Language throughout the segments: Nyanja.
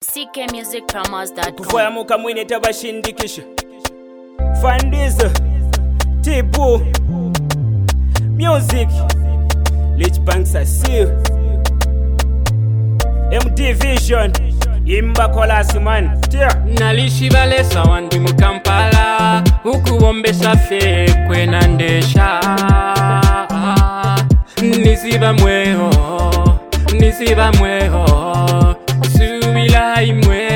ckmusicpromos.com. Kufaya muka mwine tabashindikisha Fandiza Tibu Music Rich Banks Asil MD Vision Imba Kolasi man Nalishi balesa wandi mu Kampala ukuwombesa fe kwenandesha Nisiba mweho subila imwe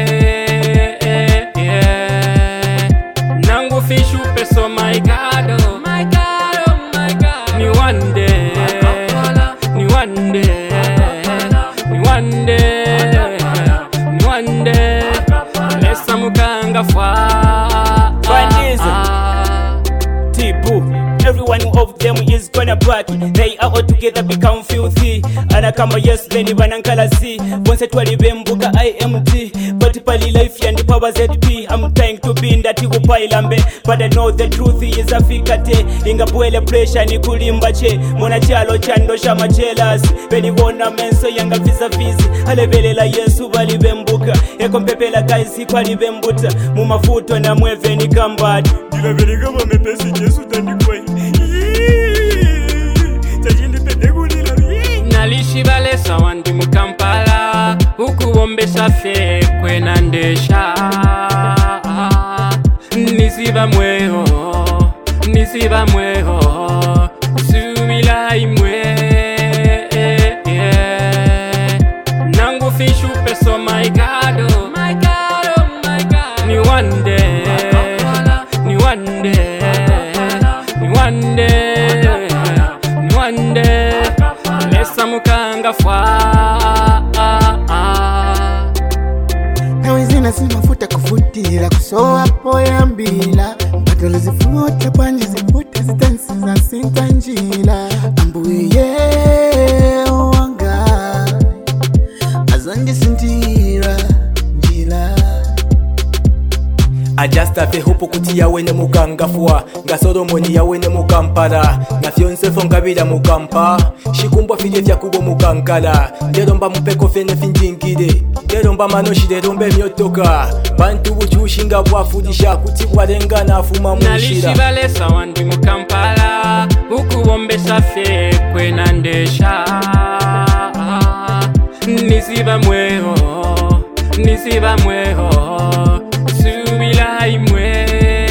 Nangu fishu peso my God oh my God oh my God Ni one day Ni one day Ni one day Ni one day Lesa mukanga fwa Tibu Every one of them is gonna break. They are all together become filthy. Anakama yes then banankala si. Bonse twali bembuka IMT. But pali life and power ZP. I'm trying to be in that lambe. But I know the truth is a fikate. Inga bwele pressure ni kulimba che. Mona chalo chando shama jealous. Beni wona menso yanga visa visi. Halebele la yesu bali bembuka. Eko mpepela kaisi kwali bembuta. Mumafuto na mweve ni kambadi. Dila veli kama mepesi jesu tandi kwe. Nalishi balesa wandi mu Kampala ukuwombesa fe kwenandesha Nisiba mweho subila imwe Nangu fishu peso my God oh my God oh my God Ni one day Ni one day Ni one day Ni one day Lesa mukanga fwa Nawezina si mafuta kufutira kusoa poya mbila Batolo zifuta panje zifuta zitansi za sinta njila Ambuye wanga Azange sintira njila Ajasta fe hupo kutia wene mukangafua Nga Solomoni ya wene mukampala Nga Fionsefo ngabila mukampa Shikumbwa fide vya kubo mukankala Ndelomba mupeko fene finjingide Ndelomba manoshi delombe myotoka Bantu buchushi nga bwafudisha Kutibwa lenga na afuma mwishira Nalishi balesa wandi mu Kampala ukuwombesa fe kwenandesha Nisiba mweho subila imwe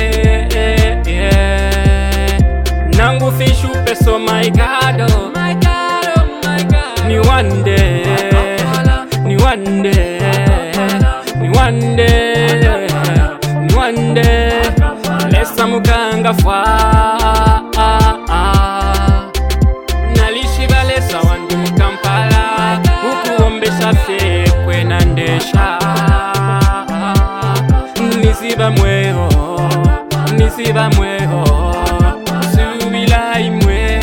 Nangu fishu peso my God oh my God oh my God Ni one day Ni one day Ni one day Ni one day Lesa mukanga fwa Nalishi balesa wandi mu Kampala ukuwombesa fe kwenandesha Nisiba mweho subila imwe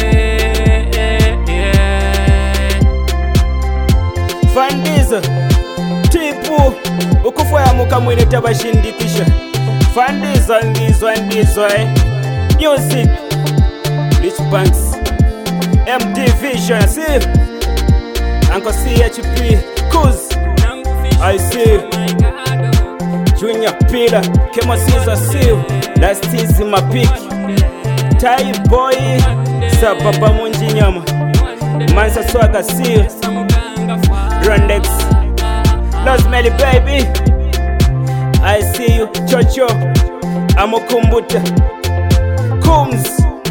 Fandiza Tibu ukufaya muka mwine tabashindikisha Fandiza ndizwa Music Rich Banks MD Vision see Uncle CHP Kuz I see Junior Pillar, Kemo Caesar Seal, Last is my pick. Tai Boy, Sababa Munjinyama, Mansa Swagger Seal, Randex, Rosemary Baby. I see you, Chocho, Amokumbuta, Coombs,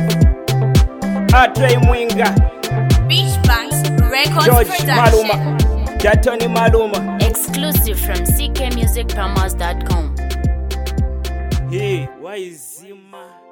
Atre Mwinga, Beach Banks Records George Production. Maluma, Jatoni Maluma. Exclusive from ckmusicpromos.com. Hey, why is Zima?